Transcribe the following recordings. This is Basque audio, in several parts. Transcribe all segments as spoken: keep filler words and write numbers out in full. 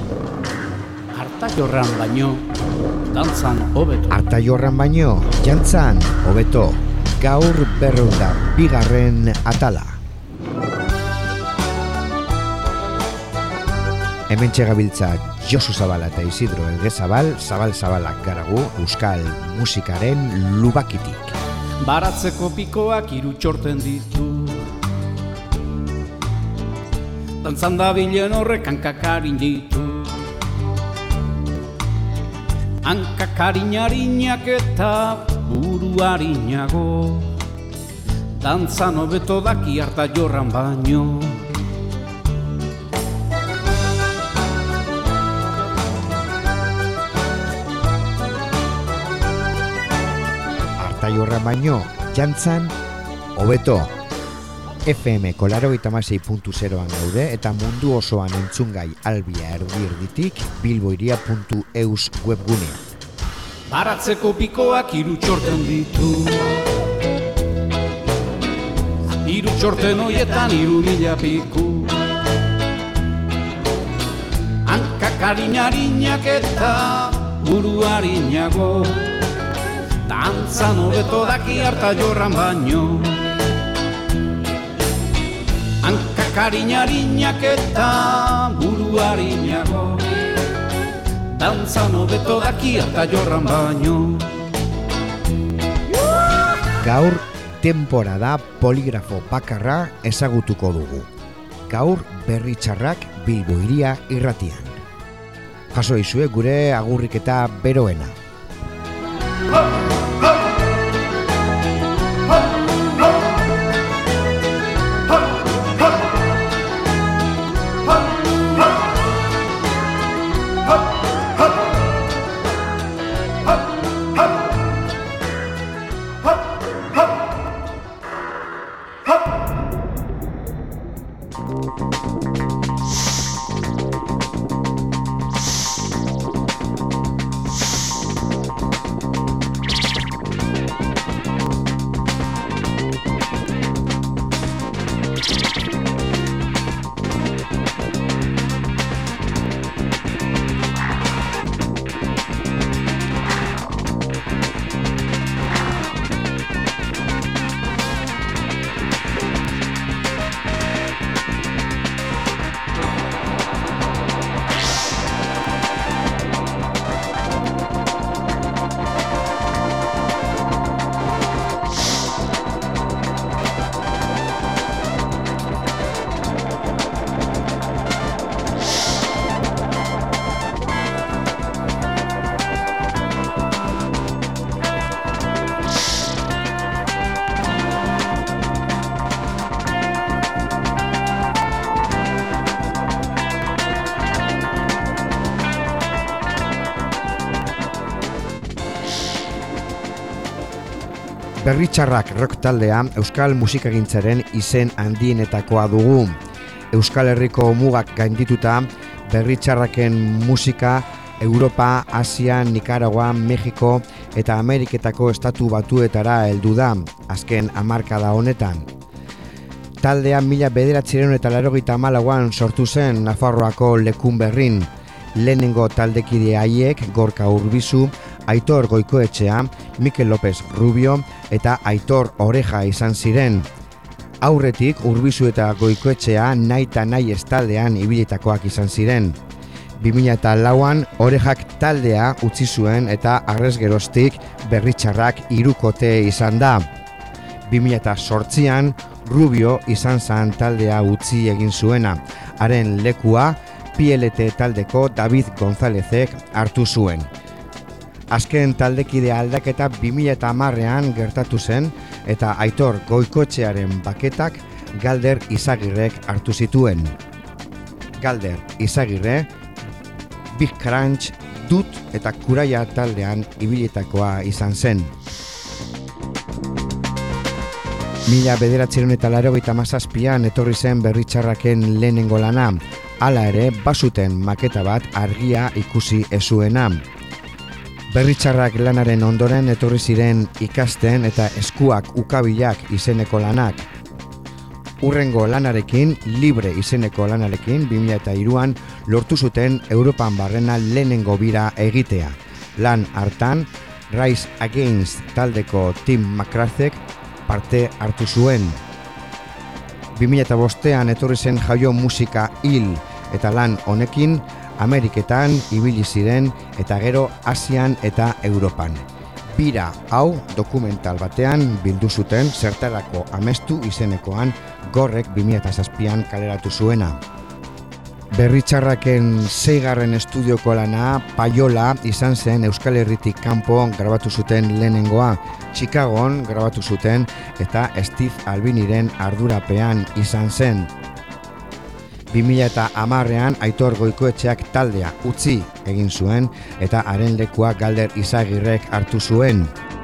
Artaiorran baino, dantzan hobeto. Artaiorran baino, jantzan hobeto. Gaur berrunda bigarren atala. Hemen txegabiltza Josu Zabala eta Isidro Elge Zabal, Zabal-Zabalak garagu euskal musikaren lubakitik. Baratzeko pikoak hiru txorten ditu. Dantzan dabilen horrek hankakarin ditu. Hankakarin-harinak eta buru-harinago. Dantzan hobeto daki Artaiorran baino. Artaiorran baino, jantzan, hobeto. F M laurogeita hamasei puntu zeroan gaude eta mundu osoan entzungai albia erdi erditik bilboiria puntu eus webgunea. Baratzeko pikoak hiru txorten ditu. Hiru txorten hoietan hiru mila piku. Hankakarin-harinak eta buru-harinago. Dantzan hobeto daki Artaiorran baino. Hankakarin-harinak eta buru-harinago. Dantzan hobeto daki Artaiorran baino. Gaur temporada poligrafo bakarra ezagutuko dugu. Gaur berri txarrak Bilbo Hiria irratian. Jaso izue gure agurriketa beroena. Berritxarrak rock taldea euskal musikagintzaren izen handienetakoa dugu. Euskal Herriko mugak gaindituta, Berritxarraken musika Europa, Asia, Nicaragua, Mexiko eta Ameriketako estatu batuetara heldu da, azken hamarkada honetan. Taldea mila bederatziehun eta laurogeita hamalauan sortu zen Nafarroako Lekunberrin. Lehenengo taldekide haiek Gorka Urbizu, Aitor Goikoetxea, Mikel López Rubio eta Aitor Oreja izan ziren. Aurretik Urbizu eta Goikoetxea nahi eta nahi ez taldean ibilitakoak izan ziren. bi mila lauan Orejak taldea utzi zuen eta arrez geroztik Berritxarrak hirukote izan da. bi mila zortzian Rubio izan zen taldea utzi egin zuena. Haren lekua P L T taldeko David Gonzálezek hartu zuen. Azken taldekide aldaketa bi mila hamarrean gertatu zen eta Aitor Goikoetxearen baketak Galder Izagirrek hartu zituen. Galder Izagirre, Big Crunch, Dut eta Kuraia taldean ibilitakoa izan zen. Mila bederatziehun eta laurogeita hamazazpian etorri zen Berritxarraken lehenengo lana, hala ere bazuten maketa bat argia ikusi ez zuena. Berritxarrak lanaren ondoren etorri ziren ikasten eta eskuak ukabilak izeneko lanak. Urrengo lanarekin, Libre izeneko lanarekin, bi mila hiruan lortu zuten Europan barrena lehenengo bira egitea. Lan hartan, Rise Against taldeko Tim McCarthyk parte hartu zuen. bi mila bostean etorri zen jaio musika hil eta lan honekin Ameriketan ibili ziren eta gero Asian eta Europan. Bira hau dokumental batean bildu zuten zertarako amestu izenekoan Gorrek bi mila zazpian kaleratu zuena. Berritxarraken seigarren estudioko lana Paiola izan zen Euskal Herritik kanpo grabatu zuten lehenengoa, Chicagon grabatu zuten eta Steve Albiniren ardurapean izan zen. bi mila hamarrean Aitor Goikoetxeak taldea utzi egin zuen eta haren lekua Galder Izagirrek hartu zuen.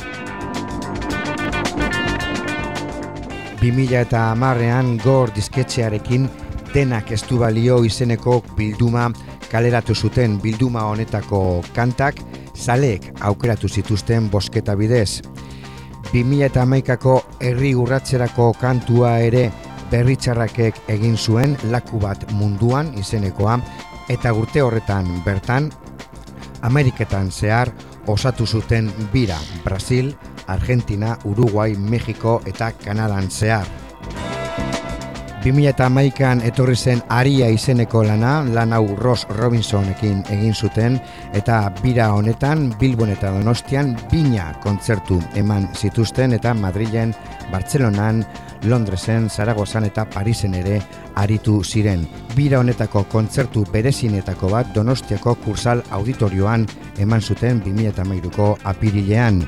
bi mila hamarrean Gor disketxearekin Denak ez du balio izeneko bilduma kaleratu zuten. Bilduma honetako kantak zaleek aukeratu zituzten bozketa bidez. bi mila hamaikako herri urratzerako kantua ere Berritxarrakek egin zuen, Laku bat munduan izenekoa, eta urte horretan bertan Ameriketan zehar osatu zuten bira Brasil, Argentina, Uruguai, Mexiko eta Kanadan zehar. bi mila hamaikan etorri zen Aria izeneko lana, lan hau Ross Robinsonekin egin zuten, eta bira honetan Bilbon eta Donostian bina kontzertu eman zituzten eta Madrilen, Bartzelonan, Londresen, Zaragozan eta Parisen ere aritu ziren. Bira honetako kontzertu berezinetako bat Donostiako Kursal Auditorioan eman zuten bi mila hamairuko apirilean.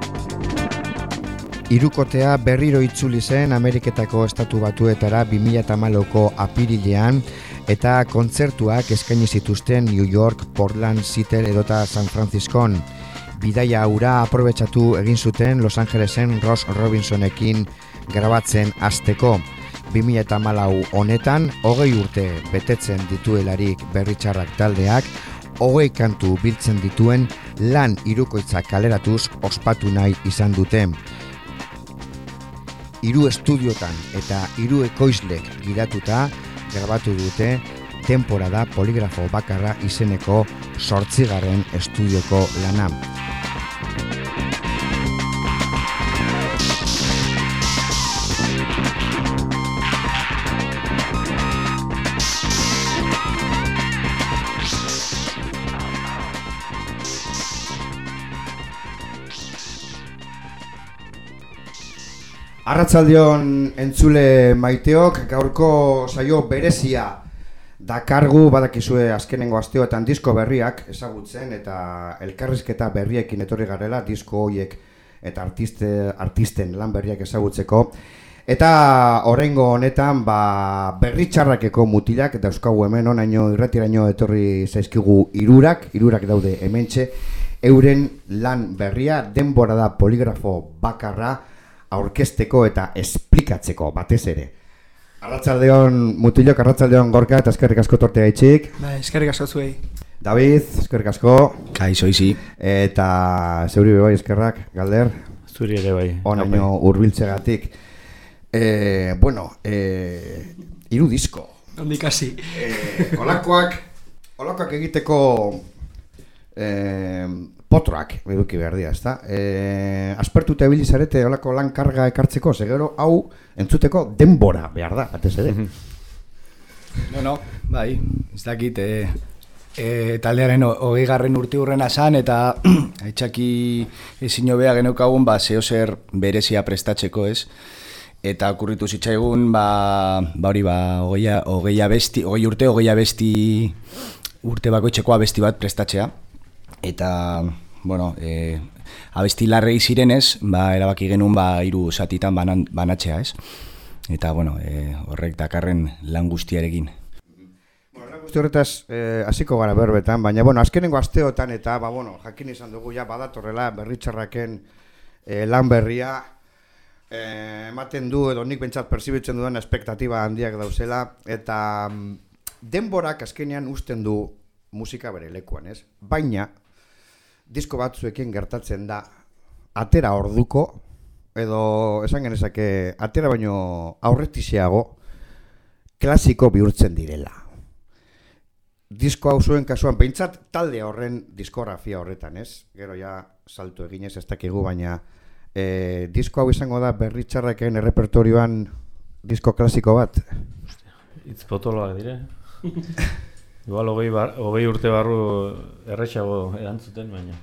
Hirukotea berriro itzuli zen Ameriketako Estatu Batuetara bi mila hamalauko apirilean eta kontzertuak eskaini zituzten New York, Portland, Seattle edota San Franciscon. Bidaia hura aprobetxatu egin zuten Los Angelesen Ross Robinsonekin grabatzen hasteko. bi mila hamalau honetan, hogei urte betetzen dituelarik Berritxarrak taldeak, hogei kantu biltzen dituen lan hirukoitza kaleratuz ospatu nahi izan dute. Hiru estudiotan eta hiru ekoizlek gidatuta grabatu dute Temporada Poligrafo Bakarra izeneko zortzigarren estudioko lana. Arratsaldeon entzule maiteok, gaurko saio berezia dakargu, badakizue azkenengo asteotan disko berriak ezagutzen eta elkarrizketa berriekin etorri garela, disko horiek eta artiste, artisten lan berriak ezagutzeko. Eta oraingo honetan ba, Berritxarrakeko mutilak dauzkagu hemen, onaino irratiraino etorri zaizkigu hirurak, hirurak daude hementxe, euren lan berria Denborada Poligrafo Bakarra aurkezteko eta esplikatzeko batez ere. Arratsaldeon mutilok, arratsaldeon Gorka, eta eskerrik asko tortea itxik. Ba, eskerrik asko zuei. David, eskerrik asko. Kaixo izi. Eta zeuri bai eskerrak, Galder. Zuri ere bai. Onaino hurbiltzegatik. Eh, bueno, eh, hiru disko. Ondik hasi. Eh, olakoak, olakoak egiteko eh, potroak eduki behar dira, ezta? E, aspertuta ibili zarete holako lan karga ekartzeko, segero hau entzuteko denbora behar da, batez ere. No, no, bai, ez dakit, e, e, taldearen hogei garren urte hurrena zan, eta aitzaki ezin hobea geneukagun, ba, zeo zer berezia prestatzeko, ez? Eta okurritu zitzaigun, ba, ba hori, ba, hogeia, hogeia besti, hogei urte, hogeia besti urte bakoitzeko abesti bat prestatzea. Eta, bueno, e, abesti larrei zirenez, ba, erabaki genuen ba, hiru zatitan banan, banatzea, ez? Eta, bueno, e, horrek dakarren lan guztiarekin. Bueno, lan guzti horretaz hasiko gara berbetan, baina, bueno, azkenengo asteotan eta, ba, bueno, jakin izan dugu ja badatorrela Berritxarraken e, lan berria, e, ematen du, edo nik bentsat perzibitzen duen espektatiba handiak dauzela, eta mm, denborak azkenean usten du musika bere lekuan, ez? Baina, disko batzuekin gertatzen da, atera orduko, edo esan genezake, atera baino aurretizeago, klasiko bihurtzen direla. disko hau zuen kasuan, behintzat talde horren diskografia horretan, ez? Gero ja salto eginez ez dakigu, baina e, disko hau izango da Berri Txarraken errepertorioan disko klasiko bat? Itz potoloak dire. Igual hogei, bar, hogei urte barru errexago erantzuten, baina.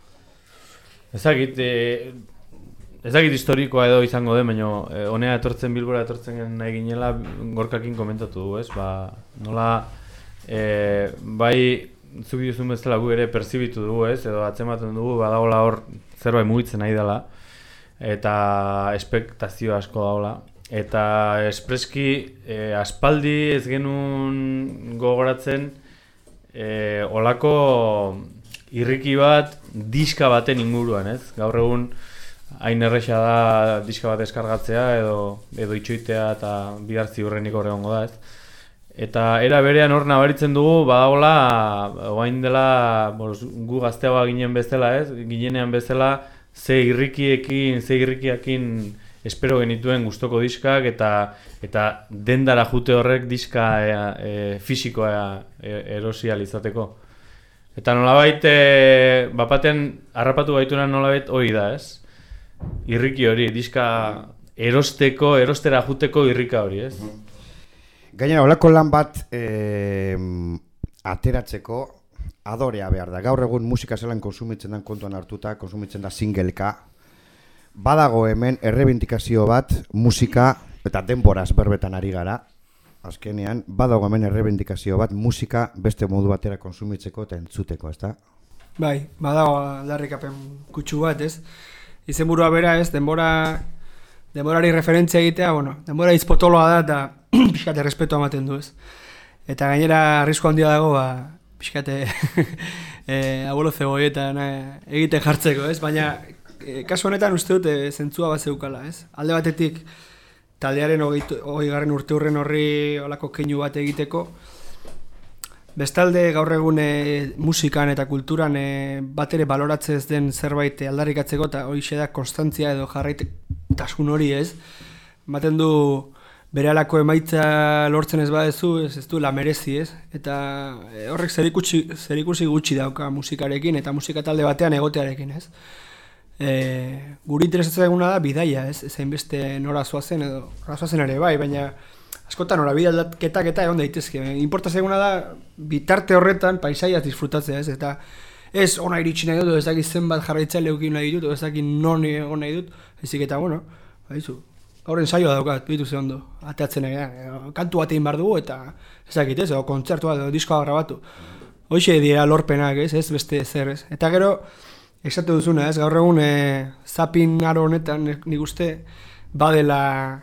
Ezagit, e, ezagit historikoa edo izango den, baina e, honea etortzen, Bilbora etortzen nahi ginela, Gorkakin komentatu du, ez? Ba, nola, e, bai, zuk duzun bezala gu ere perzibitu dugu, ez? Edo atzematen dugu, badagola hor zerbait mugitzen nahi dela, eta espektazio asko dagoela. Eta espreski e, aspaldi ez genuen gogoratzen e, olako irriki bat diska baten inguruan, ez? Gaur egun hain erresa da diska bat deskargatzea edo edo itxoitea eta bihar ziurrenik hor egongo da, ez? Eta era berean hor nabaritzen dugu badagola orain dela bos, gu gazteagoa ginen bezala, ez? Ginenean bezala ze irrikiekin, ze irrikiakin espero genituen gustoko diskak eta eta dendara jute horrek diska e, e, fisikoa e, erosi ahal izateko. Eta nolabait, e, bapaten harrapatu gaitunan nolabait hori da, ez? Irriki hori, diska erosteko, erostera juteko irrika hori, ez? Gainera, olako lan bat e, ateratzeko adorea behar da. Gaur egun musika zelan konsumitzen den kontuan hartuta, konsumitzen da singleka. Badago hemen errebindikazio bat musika, eta denboraz berbetan ari gara, azkenean, badago hemen errebindikazio bat musika beste modu batera konsumitzeko eta entzuteko, ezta? Bai, badago aldarrikapen kutsu bat, ez? Izenburua bera, ez, denbora denborari referentzia egitea, bueno, denbora izpotoloa da eta pixkate respeto ematen du, ez? Eta gainera arrisku handia dago, ba, pixkate e, abuelo zegoietan e, egiten jartzeko, ez? Baina e, kasu honetan uste dut e, zentzua bat zeukala, ez? Alde batetik taldearen hogei garren urte hurren horri olako keinu bat egiteko. Bestalde gaur egun e, musikan eta kulturan e, bat ere baloratzen ez den zerbait aldarrikatzeko eta hori da konstantzia edo jarraitasun hori, ez? Baten du berehalako emaitza lortzen ez badezu, ez, ez du la merezi, ez? Eta e, horrek zerikusi, zerikusi gutxi dauka musikarekin eta musika talde batean egotearekin, ez? E, guri interesatzen eguna da bidaia, ez? Ezain beste nora zoazen edo nora zoazen ere bai, baina askotan nora bide aldaketak eta egon daitezke. Importatzen eguna da bitarte horretan paisaiaz disfrutatzea, ez? Eta ez ona iritsi nahi dut, ez dakit zenbat jarraitzaile eukin nahi dut, ez dakit non egon nahi dut, ezik eta, bueno, baizu, horren saioa daukat, bitu ze ondo, ateatzen egin, kantu bat egin behar dugu, eta ez dakit, ez, edo kontzertua, edo diskoa grabatu. Hoxe dira lorpenak, ez, ez beste zer, ez. Eta gero, esate duzuna, ez, gaur egun e, zapin aro honetan nik uste badela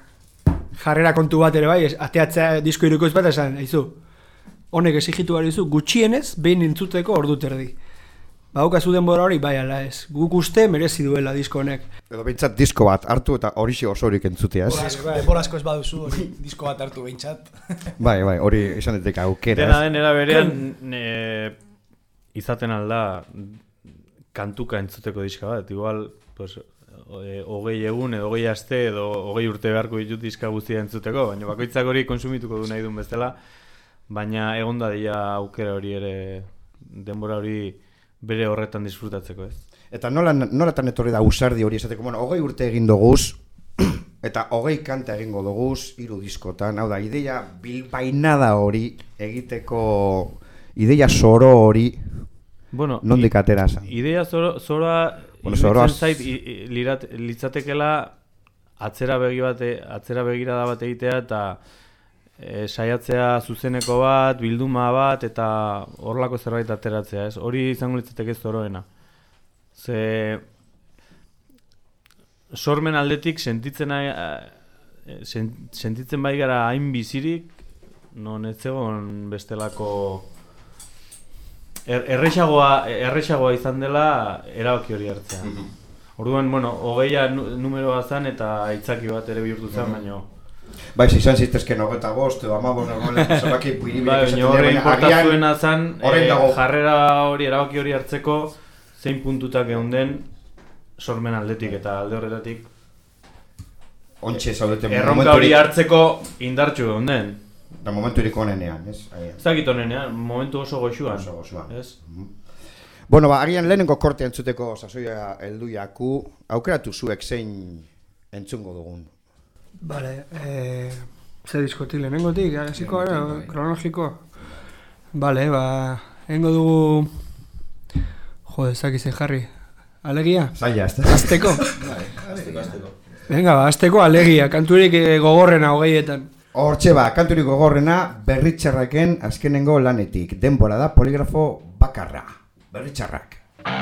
jarrera kontu bat ere bai, ateatzea disko irukoiz bat esan, haizu, honek exigitu behar dizu, gutxienez, behin entzuteko ordu terdi. Baukazu denbora hori, bai ala ez, guk uste merezi duela disko honek. Edo behintzat disko bat hartu eta horixe osorik entzutea, ez? Denbora asko ez baduzu hori disko bat hartu behintzat. Bai, bai, hori izan daiteke aukera. Dena den era berean e, izaten alda kantuka entzuteko diska bat, igual, pues, hogei egun edo hogei aste edo hogei urte beharko ditut diska guztia entzuteko, baina bakoitzak hori kontsumituko du nahi duen bezala, baina egon da dira aukera hori ere, denbora hori bere horretan disfrutatzeko, ez? Eta nola, nolatan etorri da usardi hori esateko, bueno, hogei urte egin doguz, eta hogei kanta egingo doguz, hiru diskotan, hau da, ideia bilbainada hori egiteko, ideia zoro hori, bueno, nondik atera zan? Ideia zoro, zoroa, bueno, zoroa zait, litzatekela atzera begi bate, atzera begirada bat egitea eta e, saiatzea zuzeneko bat, bilduma bat eta horlako zerbait ateratzea, ez? Hori izango litzateke zoroena. Ze sormen aldetik sentitzen sentitzen bai gara hain bizirik, non ez zegoen bestelako er, erresagoa, erresagoa izan dela erabaki hori hartzea. Orduan, bueno, hogeia numeroa zen eta aitzaki bat ere bihurtu zen, baina bai, izan zitezken hogeita bost edo amabost nagoen zoraki bai, baina horre importazuena zen e, jarrera hori, erabaki hori hartzeko zein puntutak egon den sormen aldetik eta alde horretatik ontxe zaudeten erronka hori hartzeko indartxu egon den. Da momenturik onenean, ez? Ez dakit onenean, momentu oso goxuan. Oso goxuan. Ez? Bueno, ba, agian lehenengo korte entzuteko sasoia heldu jaku, aukeratu zuek zein entzungo dugun. Bale, eh, ze diskotik lehenengotik, hasiko gara, kronologiko. Bale, ba, lehenengo dugu, jo, ez dakiz jarri, alegia? Zaila, ez da? Azteko? Venga, ba, azteko alegia, kanturik gogorrena hogeietan. Hortxe ba, kanturik gogorrena Berritxarraken azkenengo lanetik. Denbora da poligrafo bakarra. Berritxarrak.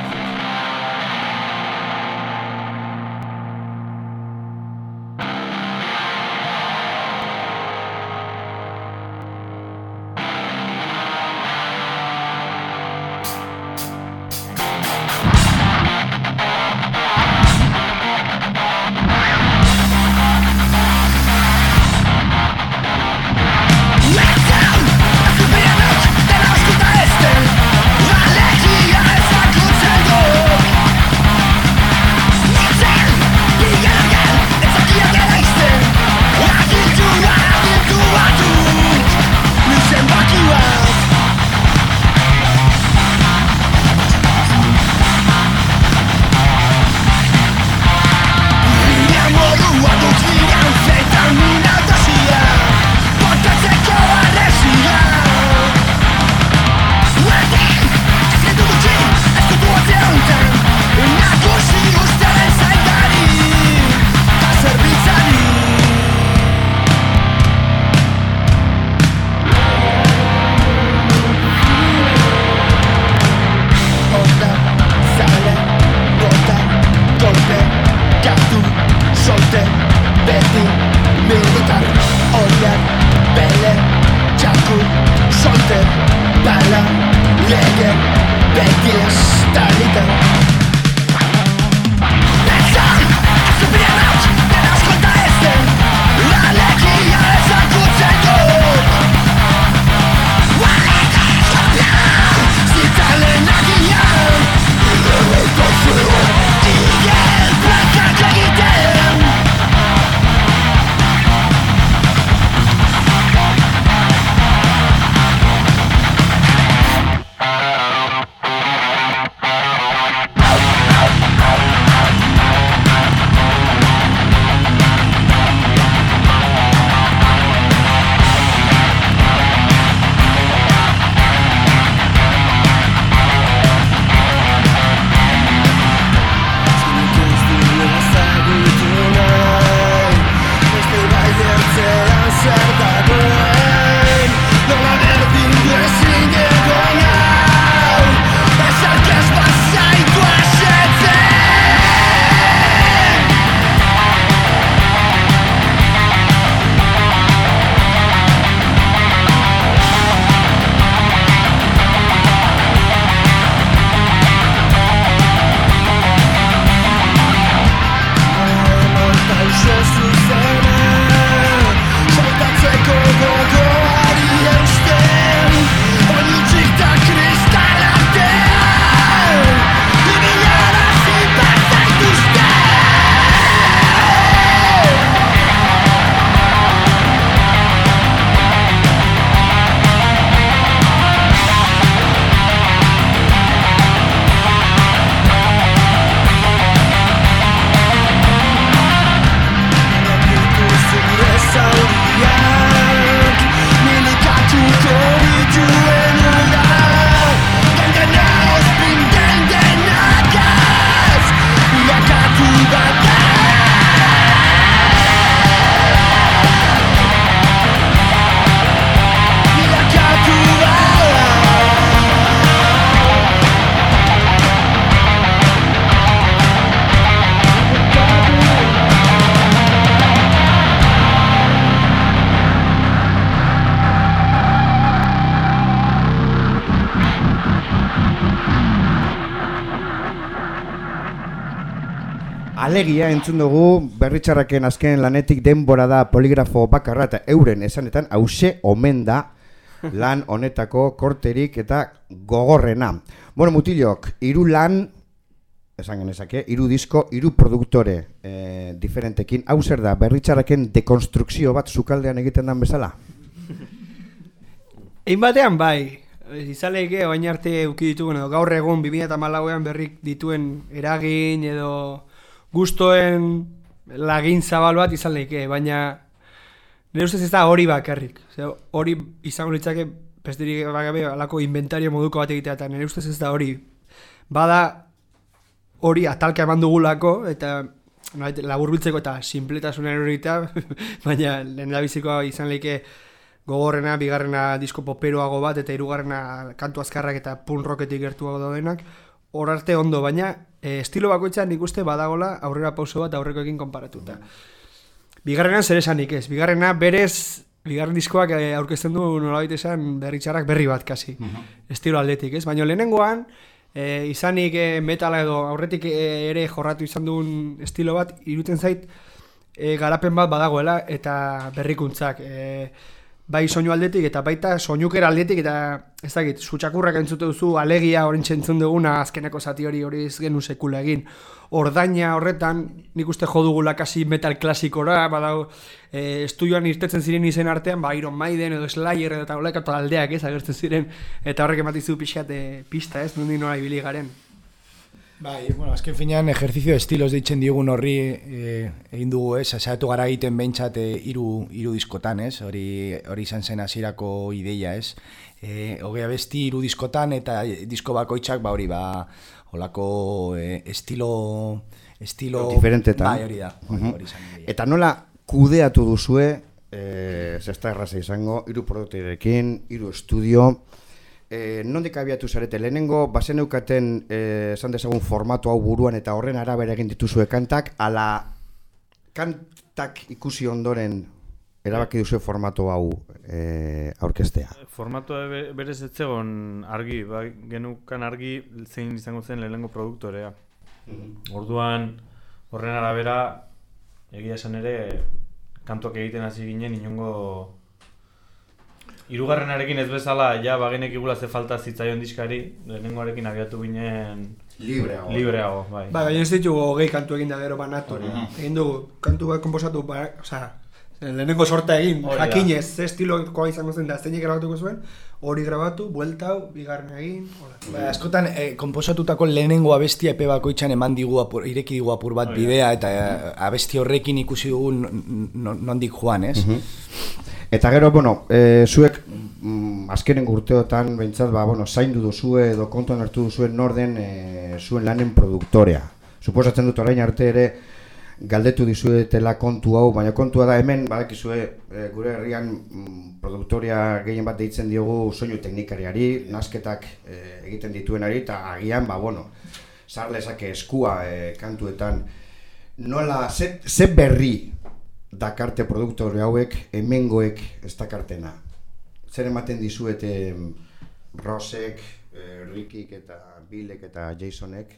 Alegia entzun dugu Berritxarraken azken lanetik denbora da poligrafo bakarra eta euren esanetan hause omen da lan honetako korterik eta gogorrena. Bueno, mutilok, hiru lan, esan genezake, hiru disko, hiru produktore eh, diferentekin. Hau zer da, Berritxarraken dekonstrukzio bat sukaldean egiten den bezala? Egin batean bai, izaleike oain arte euki dituen, edo gaur egun bi mila hamalauean berrik dituen eragin edo gustoen lagin zabal bat izan leike, baina nire ustez ez da hori bakarrik. Hori izango litzake besterik bagabe alako inventario moduko bat egitea, eta nire ustez ez da hori. Bada hori atalka eman dugulako, eta laburbiltzeko eta sinpletasunen hori egitea, baina lehen da bizikoa izan leike gogorrena, bigarrena disko poperoago bat, eta hirugarrena kantu azkarrak eta punk rocketik gertuago daudenak, hor arte ondo, baina e, estilo bakoitza nik uste badagola aurrera pauso bat aurrekoekin konparatuta. Bigarrenan zer esanik ez, bigarrena berez, bigarren diskoak e, aurkezten du nolabait esan Berri Txarrak berri bat kasi, uh-huh. estilo aldetik ez, baina lehenengoan, e, izanik e, metala edo aurretik e, ere jorratu izan duen estilo bat, iruten zait e, garapen bat badagoela eta berrikuntzak, e, bai soinu aldetik eta baita soinukera aldetik eta ez dakit, sutxakurrak entzute duzu alegia orintxe entzun duguna azkeneko zati hori hori ez genu sekula egin. Ordaina horretan nik uste jo dugula kasi metal klasikora, badago e, estudioan irtetzen ziren izen artean, ba Iron Maiden edo Slayer edo tauleka eta aldeak ez agertzen ziren eta horrek ematizu pixkat pista ez, nundi nola ibili garen. Bai, bueno, azken finean ejercizio estilos deitzen diogun horri eh, egin dugu, ez, saiatu gara egiten behintzat eh, hiru hiru diskotan, ez, hori hori izan zen hasierako ideia, ez, eh, hogei abesti hiru diskotan eta disko bakoitzak, ba hori, ba, holako eh, estilo, estilo, diferentetan. Bai, hori da, hori, hori izan ideia. Eta nola kudeatu duzue, eh, zesta erraza izango, hiru produktorekin, hiru estudio, Eh, nondik abiatu zarete lehenengo, bazen eukaten eh, esan dezagun formatu hau buruan eta horren arabera egin dituzue kantak, ala kantak ikusi ondoren erabaki duzue formatu hau eh, aurkeztea? Formatu berez ez zegoen argi, ba, genukan argi zein izango zen lehenengo produktorea. Mm-hmm. Orduan horren arabera egia esan ere kantuak egiten hasi ginen inongo hirugarrenarekin ez bezala, ja, bagenek igula ze falta zitzaion diskari, lehenengoarekin abiatu ginen libreago. Libreago, bai. Ba, gaino ez ditugu hogei kantu egin da gero banatu. Egin dugu, kantu bat komposatu, ba, osea, lehenengo sorta egin, jakinez, ze estilokoa izango zen da, zeinek grabatuko zuen, hori grabatu, buelta hau, bigarren egin, hola. Ba, askotan, eh, komposatutako lehenengo abestia epe bakoitzan eman digu apur, ireki digu apur bat bidea, eta eh, abesti horrekin ikusi dugu nondik joan, ez? Uh-huh. Eta gero, bueno, e, zuek mm, azkenen urteotan behintzat, ba, bueno, zaindu duzue edo kontuan hartu duzuen norden e, zuen lanen produktorea. Suposatzen dut orain arte ere galdetu dizuetela kontu hau, baina kontua da hemen, badakizue, e, gure herrian mm, produktorea gehien bat deitzen diogu soinu teknikariari, nasketak e, egiten dituenari, eta agian, ba, bueno, zarlezake eskua e, kantuetan. Nola, ze, ze berri dakarte produktore hauek, hemengoek ez dakartena. Zer ematen dizuete Rosek, eh, Rikik eta Billek eta Jasonek,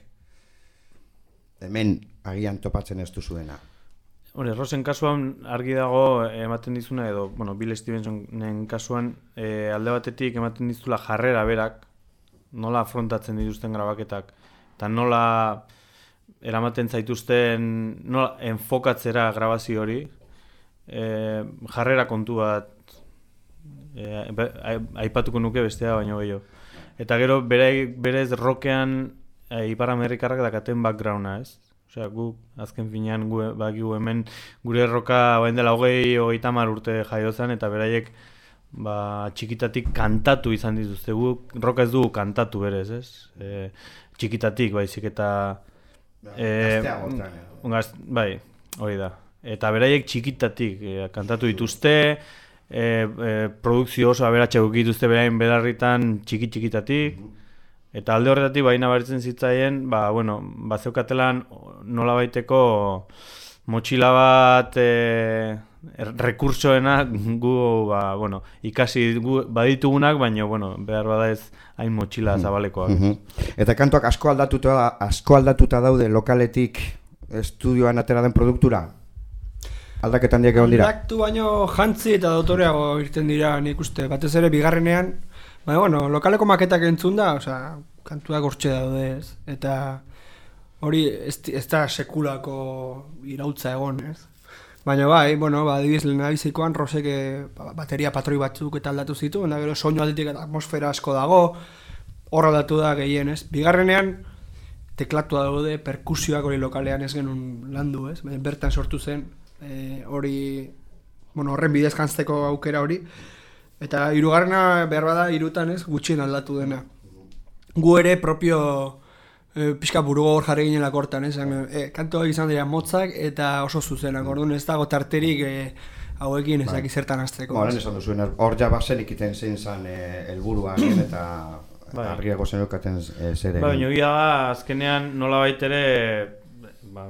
hemen agian topatzen ez duzuena. Hore, Rosen kasuan argi dago ematen dizuna edo, bueno, Bill Stevensonen kasuan e, alde batetik ematen dizula jarrera berak, nola afrontatzen dituzten grabaketak, eta nola eramaten zaituzten, nola enfokatzera grabazio hori, E, jarrera kontu bat e, aipatuko nuke bestea baino gehiago. Eta gero bere, berez rockean e, Ipar Amerikarrak dakaten backgrounda, ez? Osea, gu azken finean gu bakigu hemen gure roka bain dela hogei hogeita hamar urte jaio zen eta beraiek ba, txikitatik kantatu izan dituzte. Gu roka ez dugu kantatu berez, ez? E, txikitatik baizik eta e, ungaz, bai, hori da. Eta beraiek txikitatik e, kantatu dituzte, e, e, produkzio oso aberatxak dituzte beraien belarritan txiki-txikitatik, eta alde horretatik baina baritzen zitzaien, ba, bueno, ba zeukatelan nola baiteko motxila bat e, er, rekursoena gu, ba, bueno, ikasi gu, baditugunak, baina, bueno, behar bada ez hain motxila zabalekoak. Mm-hmm. Eta kantuak asko aldatuta, asko aldatuta daude lokaletik estudioan atera den produktura? Aldaketan diak egon dira? Aldaktu baino jantzi eta dotoreago irten dira nik uste, batez ere bigarrenean, baina, bueno, lokaleko maketak entzun da, osea, kantuak hortxe daude ez, eta hori ez, ez da sekulako irautza egon, ez? Baina bai, bueno, ba, adibidez lehenabizikoan Rosek bateria patroi batzuk eta aldatu zitu, eta gero soinu aldetik eta atmosfera asko dago, hor aldatu da gehien, ez? Bigarrenean, teklatua daude, perkusioak hori lokalean ez genuen landu, ez? Bertan sortu zen, e, hori, bueno, horren bidez jantzeko aukera hori, eta hirugarrena behar bada hirutan ez, gutxien aldatu dena. Gu ere propio e, pixka burugo hor jarri ginen lakortan, ez? E, kantoak izan dira motzak eta oso zuzenak, orduan ez dago tarterik e, hauekin ezak izertan azteko. Ba, lehen esan duzuen, hor ja bazenik iten zein zan helburua e, eta bai. Argiago zenukaten e, zer egin. Ba, baina egia da, azkenean nola baitere, ba,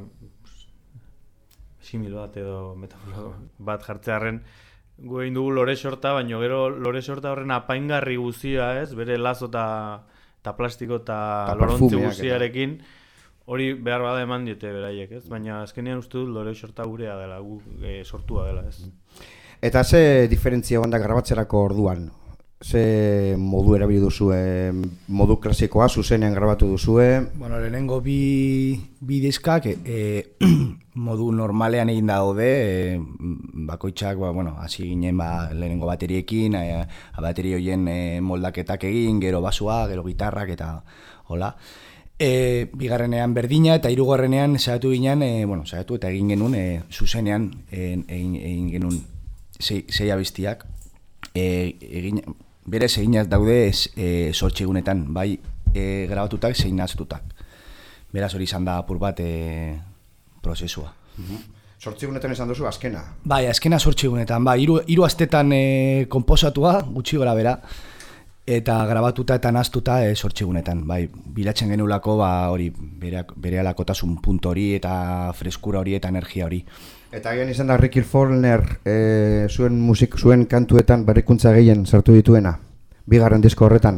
simil bat edo metafora bat jartzearen, gu egin dugu lore sorta, baina gero lore sorta horren apaingarri guzia, ez? Bere lazo eta plastiko eta lorontzi guziarekin, hori behar bada eman diete beraiek, ez? Baina azkenean uste dut lore sorta gurea dela, gu e, sortua dela, ez? Eta ze diferentzia gondak grabatzerako orduan? Ze modu erabili duzue, modu klasikoa, zuzenean grabatu duzue? Bueno, lehenengo bi, bi diskak e, modu normalean egin daude, e, bakoitzak, ba, bueno, hasi ginen ba, lehenengo bateriekin, e, bateri horien e, moldaketak egin, gero basua, gero gitarrak eta hola. E, bigarrenean berdina eta hirugarrenean saiatu ginen, e, bueno, saiatu eta egin genuen, e, zuzenean e, egin, egin genuen sei, sei abestiak, e, egin... Berez eginaz daude e, sortxegunetan, bai e, grabatutak zein naztutak. Beraz hori izan da apur bat e, prozesua. Uh-huh. Sortxegunetan izan duzu, azkena? Bai, azkena sortxegunetan, bai, hiru, hiru astetan e, konposatua, gutxi gora bera, eta grabatuta eta naztuta e, sortxegunetan. Bai, bilatzen genuelako ba, hori bere, bere alakotasun puntu hori eta freskura hori eta energia hori. Eta agian izan da Ricky Faulkner e, zuen musik, zuen kantuetan berrikuntza gehien sartu dituena, bigarren disko horretan?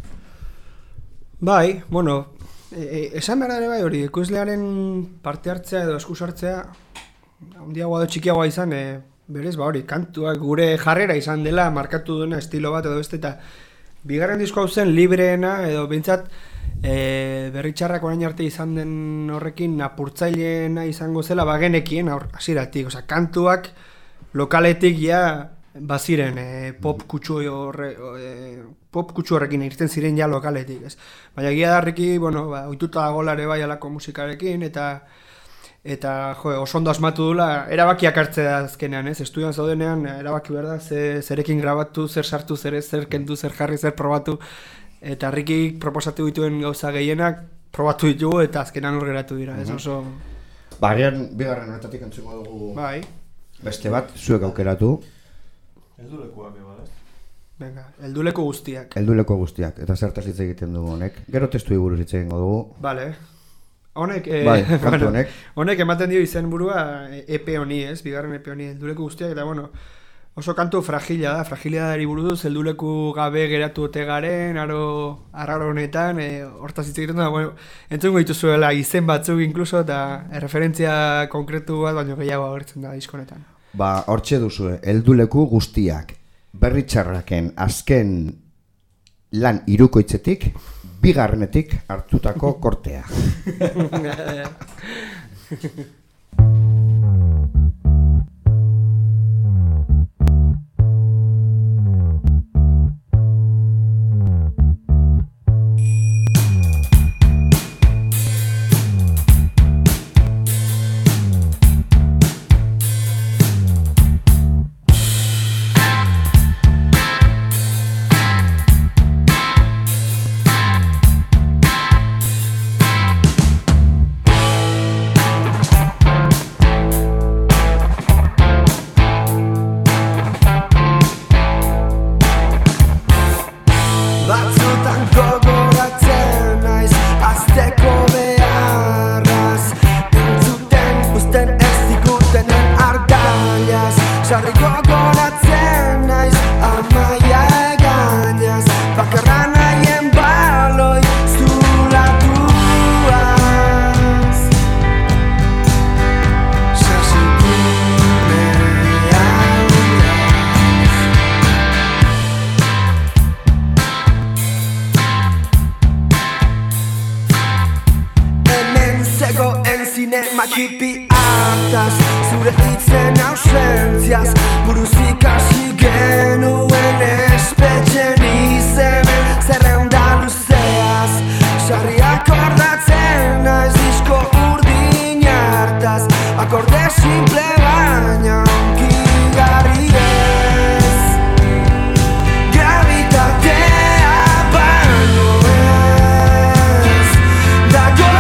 Bai, bueno, e, e, esan behar ere bai hori, ekoizlearen parte hartzea edo eskus hartzea, handiagoa edo txikiagoa izan, e, berez, ba hori, kantuak gure jarrera izan dela, markatu duena estilo bat edo beste, eta bigarren disko hau zen libreena edo behintzat, E, berritxarrak orain arte izan den horrekin apurtzaileena izango zela bagenekien hasieratik, osea kantuak lokaletik ja baziren e, pop kutsu horre, e, pop kutsu horrekin irten ziren ja lokaletik, ez. Baina egia darriki, bueno, ba ohituta dagoela ere bai alako musikarekin eta eta jo, oso ondo asmatu dula erabakiak hartzea azkenean, ez. Estudian zaudenean erabaki behar da ze, zerekin grabatu, zer sartu, zer ez, zer kendu, zer jarri, zer probatu. Eta Rikik proposatu dituen gauza gehienak probatu ditugu eta azkenan hor geratu dira, ez oso... Bagian, bigarren horretatik entzuko dugu bai. Beste bat, zuek aukeratu. Heldulekuak eba, ez? Venga, helduleku guztiak. Helduleko guztiak, eta zertaz hitz egiten dugu honek. Gero testu buruz hitz egingo dugu. Vale. Honek, eh, bai, kantu bueno, honek. Honek ematen dio izen burua E P honi, ez? Bigarren E P honi, helduleku guztiak, eta bueno... Oso kantu fragila da, fragilidadari buruz, helduleku gabe geratu ote garen, aro arraro honetan, e, hortaz hitz egiten da, bueno, entzungo dituzuela izen batzuk inkluso, eta erreferentzia konkretu bat, baino gehiago agertzen da diskonetan. Ba, hortxe duzue, helduleku guztiak, berritxarraken azken lan hirukoitzetik, bigarrenetik hartutako kortea. zinema hippie hartaz, zure hitzen ausentziaz, buruz ikasi genuen espetxen izemen zerreunda luzeaz, sarriak ordatzen naiz disko urdin hartaz, akorde simple baina onkigarri ez, gravitatea baino ez, dago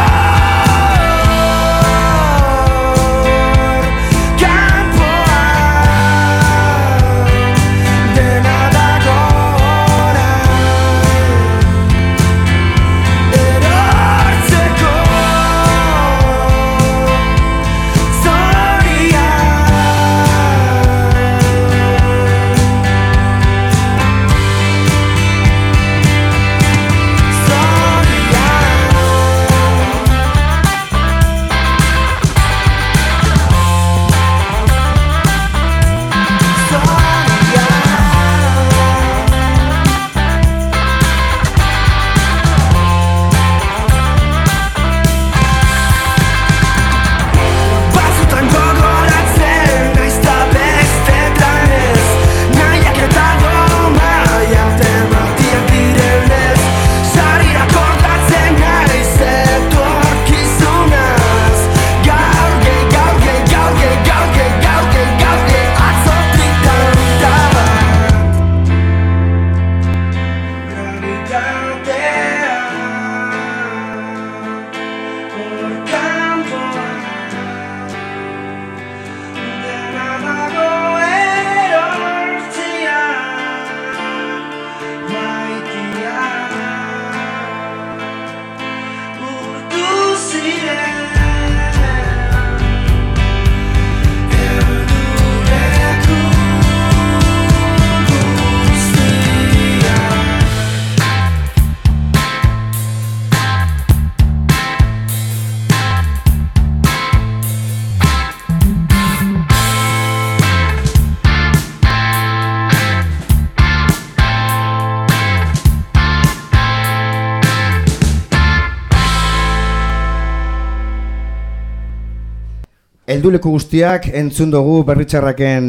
Helduleku guztiak entzun dugu Berritxarraken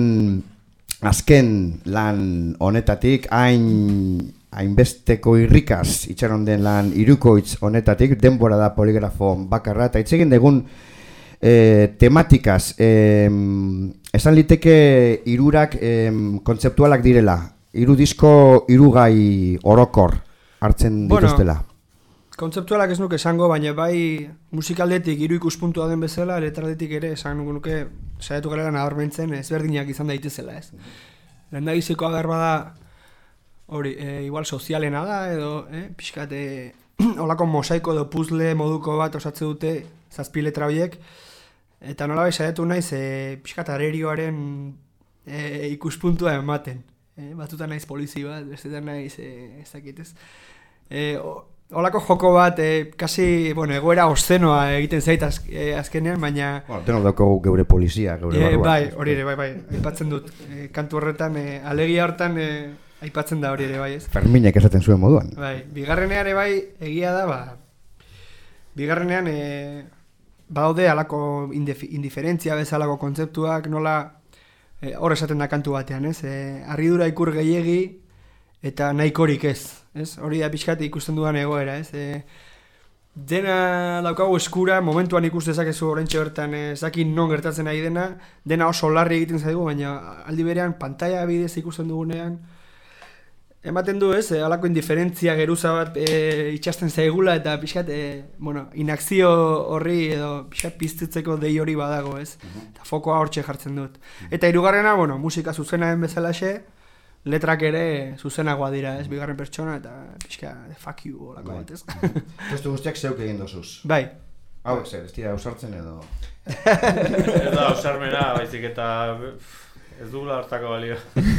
azken lan honetatik, hain hainbesteko irrikaz itxaron den lan hirukoitz honetatik, denbora da poligrafo bakarra, eta hitz egin dugun e, tematikaz, e, esan liteke hirurak e, kontzeptualak direla, hiru disko hirugai orokor hartzen dituztela. Bueno, kontzeptualak ez nuke esango, baina bai musikaldetik hiru ikuspuntua den bezala, letraldetik ere esan nuke saiatu garela nabarmentzen ezberdinak izan daitezela, ez. Lehendabizikoa behar bada hori, e, igual sozialena da edo, eh, pixkat e, olako mosaiko edo puzzle moduko bat osatze dute zazpi letra horiek, eta nolabait saiatu naiz e, pixkat arerioaren e, ikuspuntua ematen. E, batuta naiz polizi bat, bestetan naiz e, ez dakitez. E, Olako joko bat, eh, kasi, bueno, egoera oszenoa egiten zait az, eh, azkenean, baina... Bueno, denok daukagu geure polizia, geure barruan. Eh, bai, hori ere, bai, bai, aipatzen dut. Eh, kantu horretan, eh, alegia hortan eh, aipatzen da hori ere, bai, ez? Ferminek esaten zuen moduan. Bai, bigarrenean ere bai, egia da, ba... Bigarrenean, eh, badaude alako indiferentzia bezalako kontzeptuak, nola... Eh, hor esaten da kantu batean, ez? Eh, harridura ikur gehiegi, eta nahikorik ez, ez? Hori da pixkat ikusten dudan egoera, ez? E, dena daukagu eskura, momentuan ikus dezakezu oraintxe bertan ez dakit non gertatzen ari dena, dena oso larri egiten zaigu, baina aldi berean pantalla bidez ikusten dugunean, ematen du, ez? E, halako indiferentzia geruza bat e, itxasten zaigula, eta pixkat, e, bueno, inakzio horri edo pixkat piztutzeko dei hori badago, ez? Eta fokoa hortxe jartzen dut. Eta hirugarrena, bueno, musika zuzenaren bezalaxe, letrak ere zuzenagoa dira, ez, bigarren pertsona, eta pixka, fuck you, olako bat, ez? Testu guztiak zeuk egin dozuz. Bai. Hau, zer, ez dira ausartzen edo... Ez da ausarmena, baizik eta ez dugula hartako balio.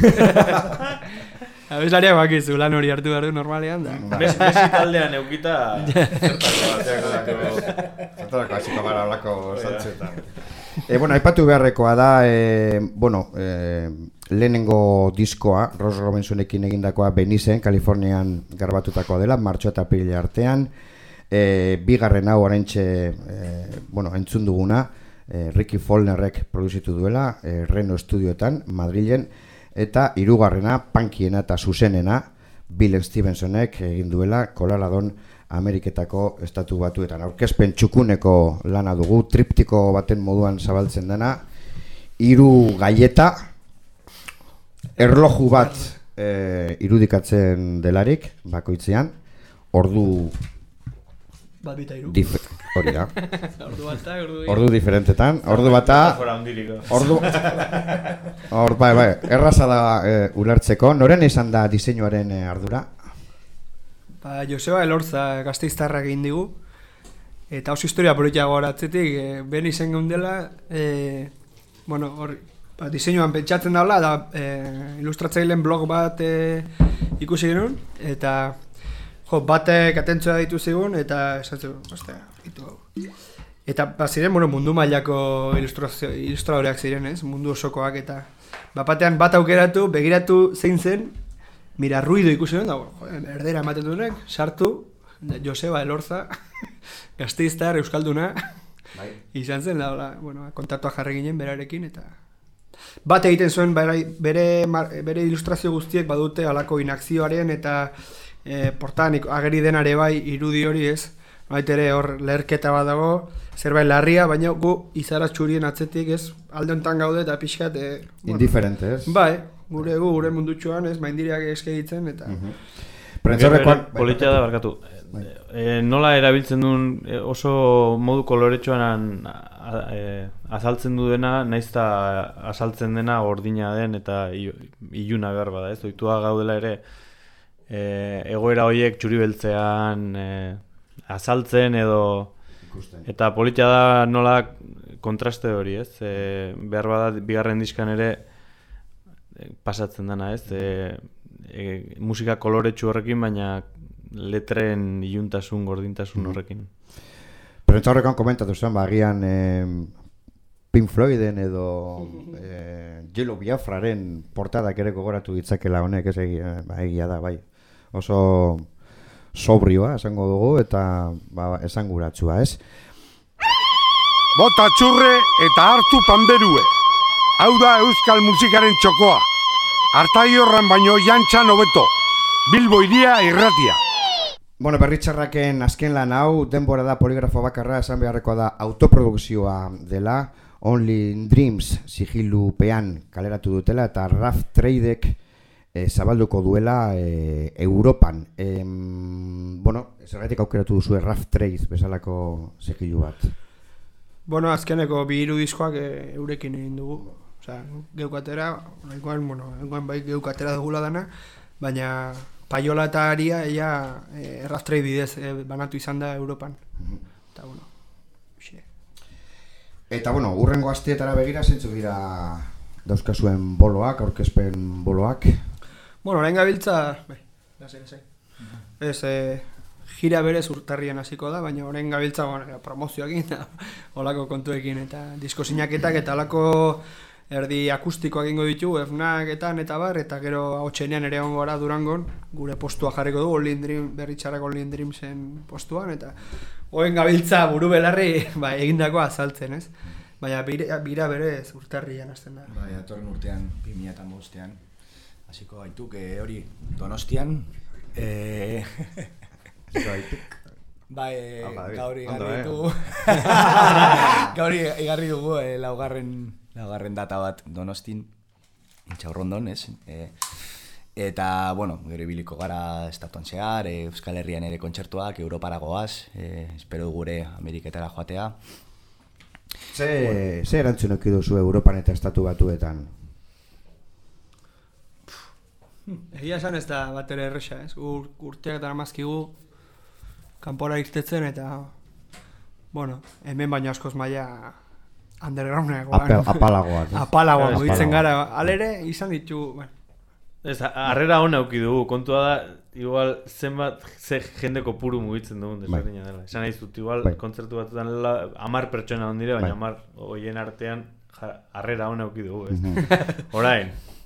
Abeslariak bakizu, lan hori hartu behar du normalean da. Mes, mesi taldean eukita, zertako batzeako. Zertako hasiko gara olako saltzetan. E, bueno, aipatu beharrekoa da, e, bueno, e, lehenengo diskoa, Ross Robinsonekin egindakoa Benizen, Kalifornian garbatutakoa dela, martxo eta apirila artean. E, bigarren hau oraintxe e, bueno, entzun duguna, e, Ricky Follnerrek produzitu duela, e, Reno Studioetan, Madrilen, eta hirugarrena, punkiena eta zuzenena, Bill Stevensonek egin duela, Coloradon Ameriketako estatu batuetan. Aurkezpen txukuneko lana dugu, triptiko baten moduan zabaltzen dena, hiru gaieta, erloju bat e, irudikatzen delarik, bakoitzean, ordu bat bita iru. Hori da. Ordu bata, ordu Ordu diferentetan, ordu bata. Ordu. Hor bai, bai, erraza da e, ulertzeko. Noren izan da diseinuaren e, ardura? Ba, Joseba Elorza Gasteiztarrak egin digu. Eta oso historia politia goratzetik, e, ben izen geundela, e, bueno, hor, ba, diseinuan pentsatzen daula, da e, ilustratzaileen blog bat e, ikusi genuen, eta jo, batek atentzioa ditu zigun, eta esatzen, ostia, ditu hau. Eta ba, ziren, bueno, mundu mailako ilustradoreak ziren, ez? Mundu osokoak, eta bapatean bat aukeratu, begiratu zein zen, mira, ruido ikusi duen, da, bueno, erdera ematen duenek, sartu, Joseba Elorza, Gasteiztar, Euskalduna, bai. Izan zen, da, bueno, kontaktua jarri ginen berarekin, eta bat egiten zuen bere, bere, bere ilustrazio guztiek badute halako inakzioaren eta e, portan ageri denare bai irudi hori ez, bait ere hor leherketa bat dago, zerbait larria, baina gu izara txurien atzetik ez, alde honetan gaude eta pixkat e, bueno, indiferente ez? Bai, gure gu, gure mundutxoan ez, maindiriak eskegitzen eta uh-huh. Prentzorrekoan politia da barkatu. E, nola erabiltzen duen oso modu koloretsuan e, azaltzen du dena, naiz eta azaltzen dena ordina den eta iluna behar bada, ez? Oitua gaudela ere e, egoera horiek txuri beltzean e, azaltzen edo ikusten. Eta politia da nola kontraste hori, ez? E, behar bada bigarren diskan ere e, pasatzen dena, ez? E, e, musika koloretsu horrekin, baina letren iluntasun, gordintasun horrekin. Prentza horrekan komentatu zen, bagian eh, Pink Floyden edo eh, Jello Biafraren portadak ere gogoratu ditzakela honek, ez egia, ba, egia da, bai. Oso sobrioa esango dugu eta ba, esanguratsua, ez? Bota txurre eta hartu panderue. Hau da euskal musikaren txokoa. Artai horran baino jantxan hobeto. Bilbo iria irratia. Bueno, Berritxarraken azken lan hau, denbora da poligrafo bakarra, esan beharrekoa da autoprodukzioa dela, Only in Dreams sigilupean kaleratu dutela, eta Rough Tradek e, zabalduko duela e, Europan. E, bueno, zergatik aukeratu duzu Rough Trade bezalako sigilu bat? Bueno, azkeneko bi hiru diskoak e, eurekin egin dugu. Osea, geukatera, oraingoan, bueno, oraingoan bai geukatera dugula dana, baina Paiola eta Aria ella eh, Rough Trade bidez eh, banatu izan da Europan. Uh-huh. Eta bueno, xe. Eta bueno, urrengo asteetara begira zeintzuk dira dauzkazuen boloak, aurkezpen boloak? Bueno, orain gabiltza, bai, lasai, lasai. Uh-huh. Ez, eh, gira berez urtarrian hasiko da, baina orain gabiltza bueno, promozioekin, holako kontuekin eta disko sinaketak eta holako erdi akustikoak egingo ditu, efnaketan eta bar, eta gero hautsenean ere egongo gara Durangon, gure postua jarriko du, Only in Dream, Berritxarrak Only in Dreamsen postuan, eta hoen gabiltza buru belarri ba, egindako azaltzen, ez? Baina bira, bira berez urtarrian hasten da. Bai, atorren urtean, bi mila hamabostean, hasiko gaituk hori Donostian, eh... Bai, gaur igarri dugu, gaur igarri dugu eh, laugarren laugarren data bat Donostin, Intxaurrondon, ez? E, eta, bueno, gero ibiliko gara estatuan zehar, e, Euskal Herrian ere kontzertuak, Europara goaz, e, espero gure Ameriketara joatea. Ze, bueno. Ze erantzun eki duzu Europan eta estatu batuetan? Egia esan ez da bat ere erresa, ez? Ur, urteak dara mazkigu, kanpora irtetzen eta, bueno, hemen baino askoz maila undergroundagoan. Apalagoak. Apalagoak, ditzen gara. Alere, izan ditu... Bueno. Ez, harrera hona auki dugu. Kontua da, igual, zenbat, ze jende kopuru mugitzen dugun desberdina dela. Esan nahi zut, igual, bai. Kontzertu batutan hamar pertsona ondire, baina hamar bai. Hoien artean harrera hona auki dugu. Ez? Orain,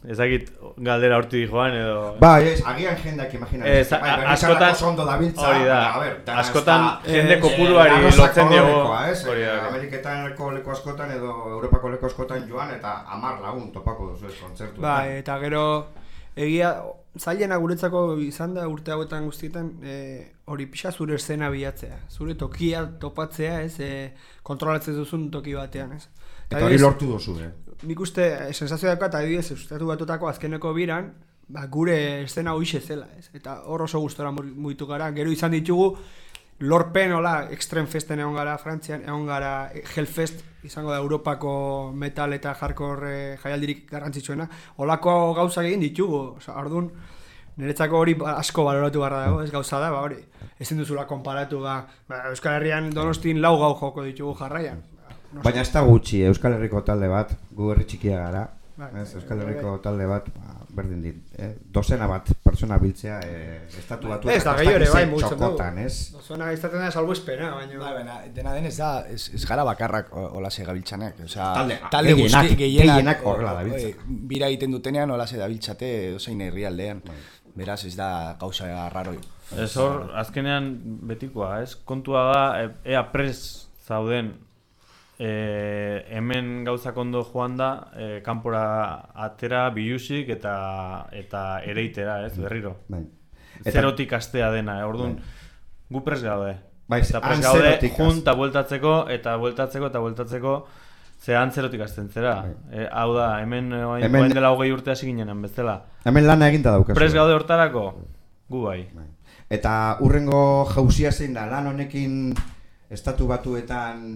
ezakit galdera horti joan edo... Bai, ez, agian jendeak imaginatzen. Ez, bai, askotan, oso ondo dabiltza, hori da, a ber, askotan ez da, jende eh, kopuruari eh, lotzen diego, ez? hori da. Ameriketaneko leku askotan edo Europako leku askotan joan eta hamar lagun topako duzu ez kontzertu. Bai, eta gero egia zailena guretzako izan da urte hauetan guztietan eh, hori pixa zure eszena bilatzea. Zure tokia topatzea, ez, eh, kontrolatzen duzun toki batean, ez. Eta hori lortu duzu, eh? Nik uste, sensazioa daukat, adibidez, Estatu Batuetako azkeneko biran, ba, gure eszena hoixe zela, ez? Eta hor oso gustora mugitu gara. Gero izan ditugu, lorpen, hola, Extreme Festen egon gara Frantzian, egon gara Hellfest, izango da Europako metal eta hardcore eh, jaialdirik garrantzitsuena. Holako gauzak egin ditugu, osea, ordun niretzako hori asko baloratu barra dago, ez gauza da, ba hori. Ezin duzula konparatu, ba, ba Euskal Herrian Donostin lau gau joko ditugu jarraian. No, baina ez da gutxi, Euskal Herriko talde bat, gu herri txikia gara, bai, ez, Euskal bai, Herriko bai. talde bat, ba, berdin dit, eh? Dozena bat pertsona biltzea, eh, estatu batu ez da gehiago ere, bai, mugitzen txokotan, dugu. ez? Dozena izaten da salbo espena, baina... Bai, baina, dena den ez da, ez, ez gara bakarrak olase gabiltzanek, osea, Talde- talde gehienak, guzti, gehienak horrela dabiltza. oi, bira egiten dutenean olase dabiltzate edozein herrialdean, beraz ez da gauza raroi. Ez hor, azkenean betikoa, ez? Kontua da, e- ea pres zauden e, hemen gauzak ondo joan da, e, kanpora atera bilusik eta eta ereitera, ez, berriro. Bai. Zerotik astea dena, eh? Orduan, gu pres gaude. Bai, eta han pres gaude, zerotik jun eta bueltatzeko, eta bueltatzeko, eta bueltatzeko, ze han zerotik asten zera. E, hau da, hemen, oain, Hemen- oain dela hogei urte hasi ginenan bezala. Hemen lana eginda daukazu. Pres gaude hortarako, gu bai. Bai. Eta urrengo jauzia zein da, lan honekin Estatu Batuetan...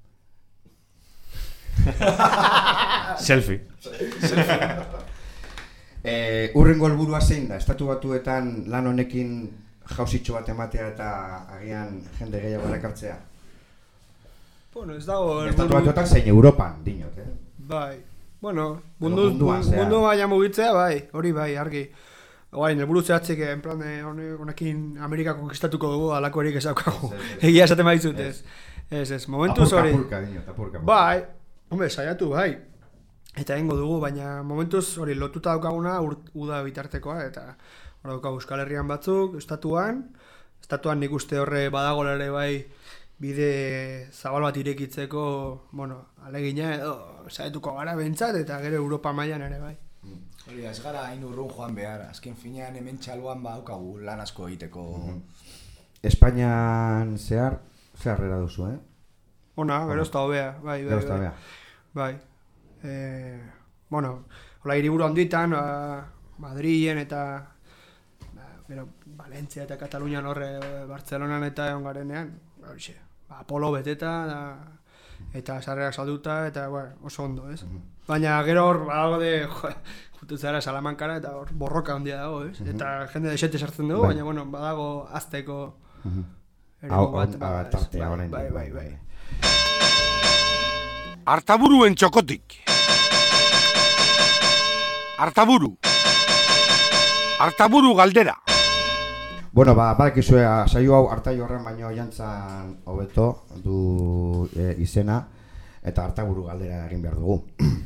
Selfie. e, urrengo helburua zein da, Estatu Batuetan lan honekin jauzitxo bat ematea eta agian jende gehiago erakartzea? Bueno, ez dago... Estatu Batuetan zein Europan, dinot, eh? Bai, bueno, mundu, munduan, mundu, zera. mundu baina mugitzea, bai, hori bai, argi. Oain, helburu zehatzik, en plan, eh, hone- honekin Amerika konkistatuko dugu, alako erik ezaukagu. Egia esaten baizut, ez. Ez, ez, momentuz hori... Apurka, dinot, apurka. Bai, hombre, saiatu, bai. Eta egingo dugu, baina momentuz hori lotuta daukaguna urt, uda bitartekoa, eta hor daukagu Euskal Herrian batzuk, estatuan, estatuan nik uste horre badagoela ere bai bide zabal bat irekitzeko, bueno, alegina edo saietuko gara bentsat, eta gero Europa mailan ere bai. Hori da, ez gara hain urrun joan behar, azken finean hemen txaluan badaukagu lan asko egiteko. Espainian zehar, zeharrera duzu, eh? Ona, gero ez da hobea, bai, bai, Gero ez da bai. hobea. Bai. Eh, bueno, hola hiriburu handitan, ba, Madrilen eta ba, gero Valentzia eta Katalunian horre Bartzelonan eta egon garenean, ba, horixe, ba, Apolo beteta da, eta sarrerak salduta eta bueno, oso ondo, ez? Baina gero hor badaude jo, jutu zara Salamankara eta hor borroka handia dago, ez? Eta jende desente sartzen dugu, Bai. baina bueno, badago azteko eremu Hau, bat, on- ba, ah, ez, tartea bai, oraindik, bai, bai, bai, bai. Artaburuen txokotik. Artaburu. Artaburu galdera. Bueno, ba, badakizue, saio hau Artaio horren baino jantzan hobeto du e, izena, eta Artaburu galdera egin behar dugu.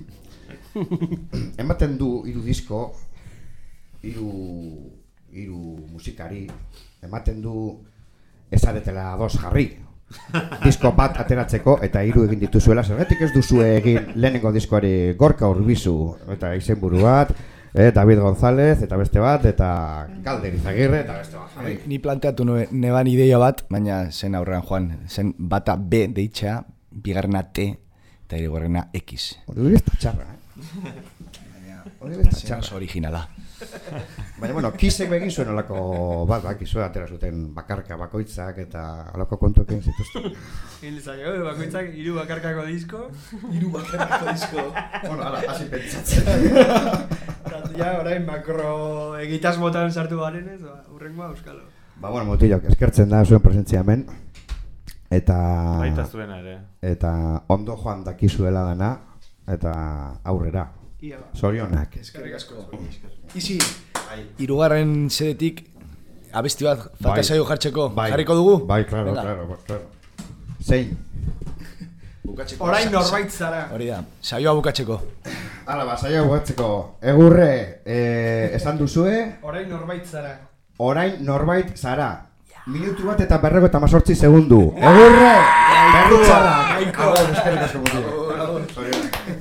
Ematen du hiru disko, hiru hiru musikari, ematen du ezaretela ados jarri. Disko bat ateratzeko eta hiru egin dituzuela, zergatik ez duzue egin lehenengo diskoari Gorka Urbizu eta izenburu bat, eh, David González eta beste bat, eta Galder Izagirre eta beste bat. Bai, ni planteatu nue- neban ideia bat, baina zen aurrean joan, zen bata B deitzea, bigarrena T eta hirugarrena X. Hori ez da txarra, eh? Hori ez da Zen txarra. oso originala. Baina, bueno, Kisek begin zuen olako bat, bakizue, atera zuten bakarka bakoitzak eta olako kontuak egin zituzten. Egin dezake, oi, bakoitzak hiru bakarkako disko. Hiru bakarrako disko. Bueno, ala, hasi pentsatzen. Eta ja, orain makro egitasmotan sartu garenez, ba, urrengoa euskalo. Ba, bueno, mutilok, eskertzen da zuen presentzia hemen. Eta... Baita zuena ere. Eta ondo joan dakizuela dana, eta aurrera. Ia ba. Zorionak. Eskerrik asko. Izi, hirugarren sedetik abesti bat falta Bai. zaio jartzeko. Bai. Jarriko dugu? Bai, claro, Venga. claro, claro. Zein? bukatzeko. Orain norbait zara. Hori da, saioa bukatzeko. Hala ba, saioa bukatzeko. Egurre, eh, esan duzue, Orain norbait zara. orain norbait zara. Minutu bat eta berreko eta mazortzi segundu. Egurre, berritxarra. Agur, eskerrik asko mutil.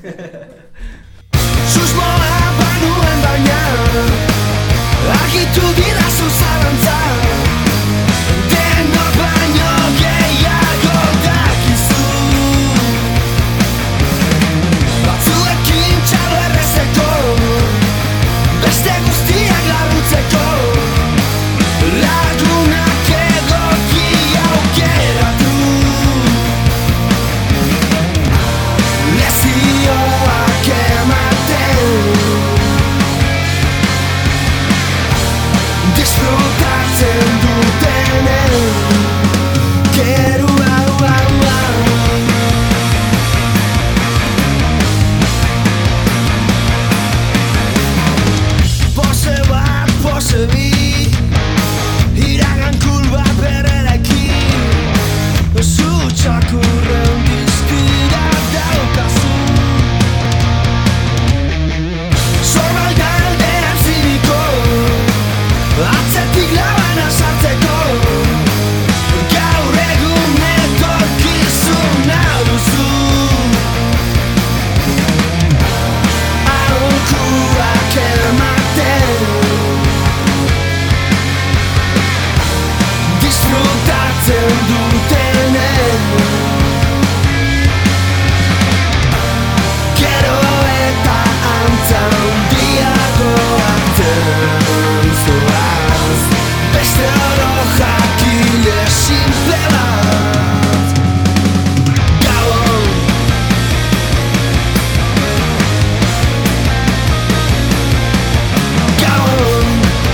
Susmoa banuen baina argitu dira zuzarantza denok baino gehiago dakizu batzuekin txalo errezeko beste guztiak larrutzeko lagunak egoki aukeratu lezioak ematen disfrutatzen dutenen Keru hau hau hau Pose bat, pose bi iragan kulba berrerekin zu txakurren dizkira daukazu Zorbalgaldean ziriko atzetik labana sartzeko gaur egun etorkizuna duzu aholkuak ematen disfrutatzen dutenen gero eta antza handiago artean zoaz beste oro jakile simple bat gauan gauan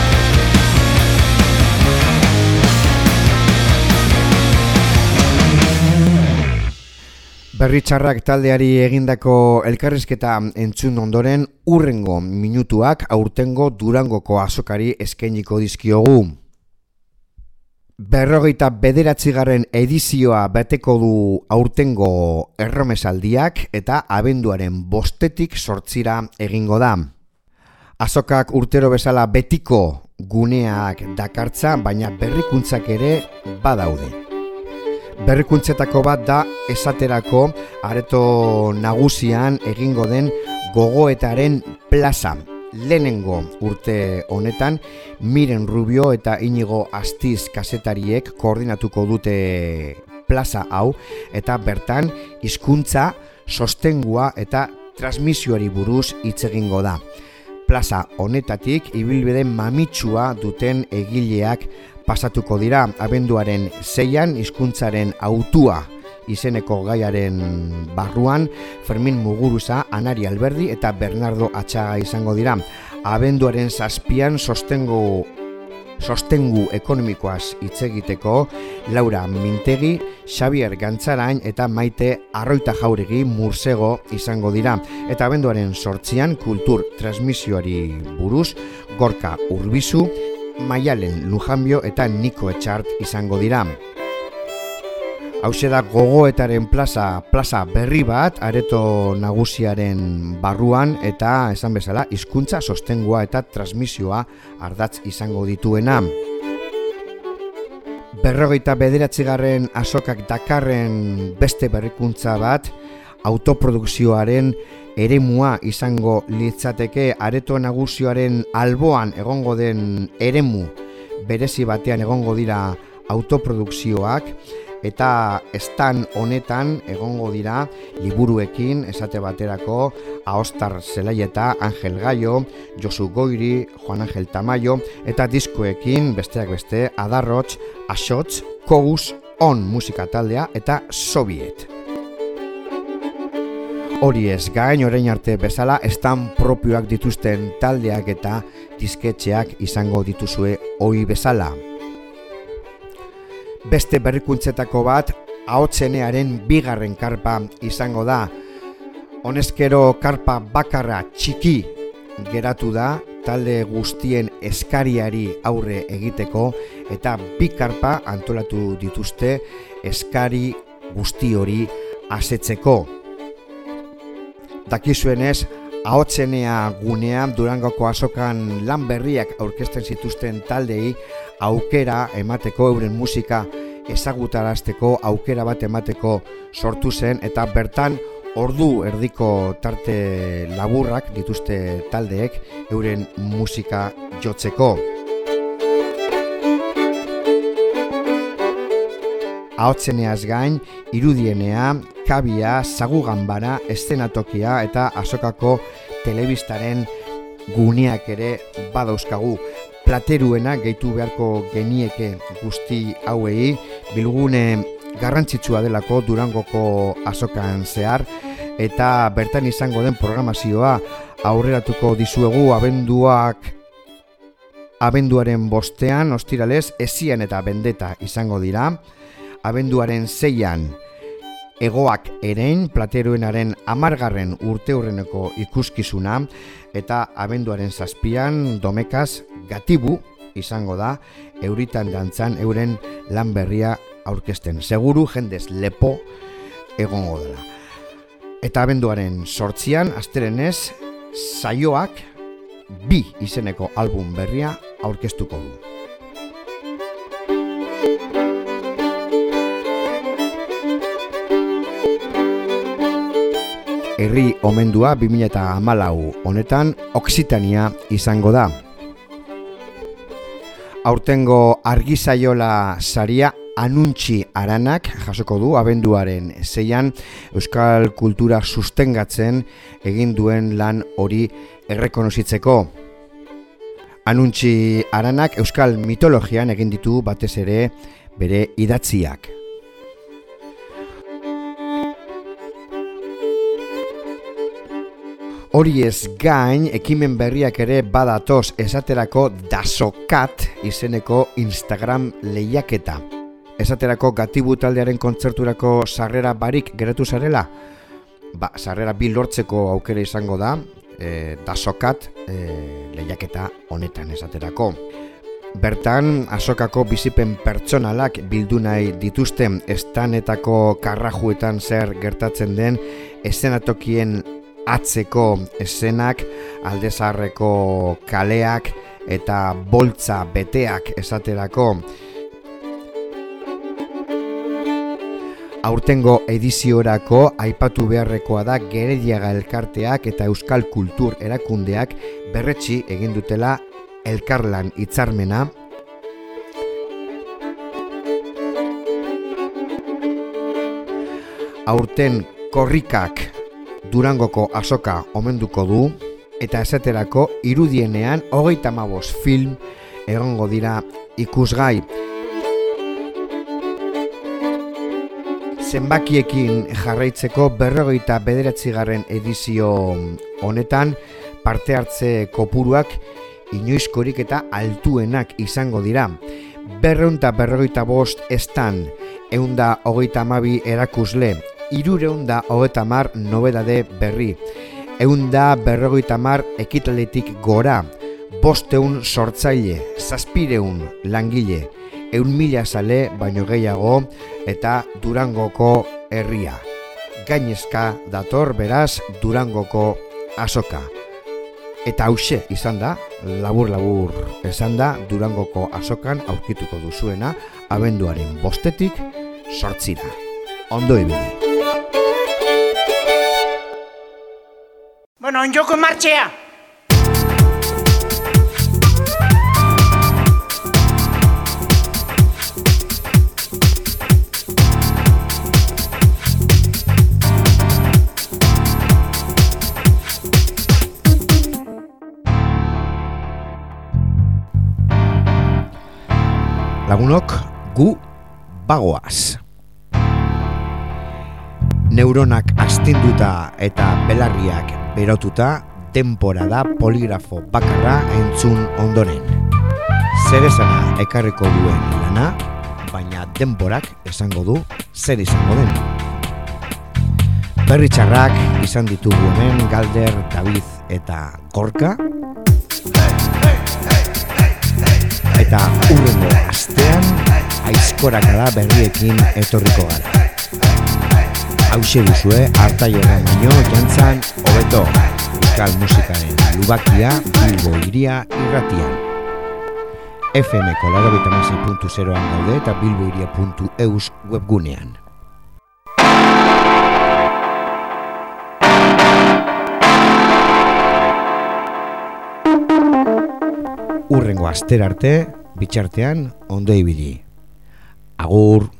Berritxarrak taldeari egindako elkarrizketa entzun ondoren urrengo minutuak aurtengo Durangoko azokari eskainiko dizkiogu. Berrogeita bederatzigarren edizioa beteko du aurtengo erromesaldiak eta abenduaren bostetik sortzira egingo da. Azokak urtero bezala betiko guneak dakartza, baina berrikuntzak ere badaude. Berrikuntzetako bat da esaterako areto nagusian egingo den gogoetaren plaza. Lehenengo urte honetan Miren Rubio eta Inigo Astiz kazetariek koordinatuko dute plaza hau eta bertan hizkuntza, sostengua eta transmisioari buruz hitz egingo da. Plaza honetatik ibilbide mamitsua duten egileak pasatuko dira. Abenduaren seian hizkuntzaren autua izeneko gaiaren barruan Fermin Muguruza, Anari Alberdi eta Bernardo Atxaga izango dira. Abenduaren zazpian sostengu sostengu ekonomikoaz hitz egiteko Laura Mintegi, Xabier Gantzarain eta Maite Arroita Jauregi Mursego izango dira. Eta abenduaren sortzian kultur transmisioari buruz Gorka Urbizu, Maialen Lujanbio eta Niko Etxart izango dira. Hauxe da gogoetaren plaza, plaza berri bat, areto nagusiaren barruan eta esan bezala hizkuntza sostengua eta transmisioa ardatz izango dituena. Berrogeita bederatzigarren azokak dakarren beste berrikuntza bat, autoprodukzioaren eremua izango litzateke. Areto nagusioaren alboan egongo den eremu berezi batean egongo dira autoprodukzioak, eta estan honetan egongo dira liburuekin, esate baterako Aostar Zelaieta, Angel Gaio, Josu Goiri, Juan Angel Tamayo, eta diskoekin besteak beste Adarrots, Axotz, Kous, On musika taldea eta Soviet. Hori ez gain, orain arte bezala, estan propioak dituzten taldeak eta disketxeak izango dituzue ohi bezala. Beste berrikuntzetako bat, ahotsenearen bigarren karpa izango da. Honezkero karpa bakarra txiki geratu da, talde guztien eskariari aurre egiteko, eta bi karpa antolatu dituzte eskari guzti hori asetzeko. Dakizuenez, Ahotsenea gunean Durangoko azokan lan berriak aurkezten zituzten taldei aukera emateko, euren musika ezagutarazteko aukera bat emateko sortu zen, eta bertan ordu erdiko tarte laburrak dituzte taldeek euren musika jotzeko. Ahotseneaz gain, irudienea, kabia, zaguganbara, eszenatokia eta azokako telebistaren guneak ere badauzkagu. Plateruena gehitu beharko genieke guzti hauei, bilgune garrantzitsua delako Durangoko azokan zehar, eta bertan izango den programazioa aurreratuko dizuegu abenduak abenduaren bostean, ostiralez, Ezian eta Bendeta izango dira. Abenduaren seian Egoak Erein, Plateruenaren hamargarren urteurreneko ikuskizuna, eta abenduaren zazpian Domekaz Gatibu izango da, euritan dantzan euren lan berria aurkezten. Seguru jendez lepo egongo dela. Eta abenduaren sortzian, asterenez, Saioak bi izeneko album berria aurkeztuko du. Herri omendua bi mila hamalau honetan Oksitania izango da. Aurtengo argizaiola saria Anuntxi Aranak jasoko du abenduaren seian euskal kultura sustengatzen egin duen lan hori errekonozitzeko. Anuntxi Aranak euskal mitologian egin ditu batez ere bere idatziak. Horiez gain, ekimen berriak ere badatoz, esaterako Dasokat izeneko Instagram lehiaketa. Esaterako Gatibu taldearen kontzerturako sarrera barik geratu zarela? Ba, sarrera bi lortzeko aukera izango da, e, Dasokat e, lehiaketa honetan esaterako. Bertan, azokako bizipen pertsonalak bildu nahi dituzten estanetako karrajuetan zer gertatzen den eszenatokien atzeko eszenak, Aldezaharreko kaleak eta boltza beteak esaterako. Aurtengo ediziorako aipatu beharrekoa da Gerediaga elkarteak eta euskal kultur erakundeak berretsi egin dutela elkarlan hitzarmena. Aurten korrikak Durangoko azoka omenduko du, eta esaterako irudienean hogeita hamabost film egongo dira ikusgai. Zenbakiekin jarraitzeko berrogeita bederatzigarren edizio honetan parte hartze kopuruak inoizkorik eta altuenak izango dira. Berreun eta berrogeita bost estan, eunda hogeita hamabi erakusle, irureunda hogeita hamar nobedade berri, eunda berrogeita hamar ekitaletik gora, bosteun sortzaile, zazpireun langile, eun mila zale baino gehiago eta Durangoko herria. Gainezka dator beraz Durangoko azoka. Eta hauxe izan da, labur-labur esan da, Durangoko azokan aurkituko duzuena abenduaren bostetik sortzira. Ondo ibili. Bueno, onjoko martxea! Lagunok, gu bagoaz. Neuronak astinduta eta belarriak berotuta, denbora poligrafo bakarra entzun ondoren. Zer esana ekarriko duen lana, baina denborak esango du zer izango den. Berri txarrak izan ditugu hemen Galder, David eta Gorka. Eta hurrengo astean aizkorakada berriekin etorriko gara. hause duzue Artaiorra baino jantzan hobeto. Euskal musikaren lubakia Bilbo Hiria irratian. F M-ko laurogeita hamasei puntu zeroan gaude eta bilbohiria puntu eus webgunean. Urrengo astera arte, bitxartean ondo ibili. Agur!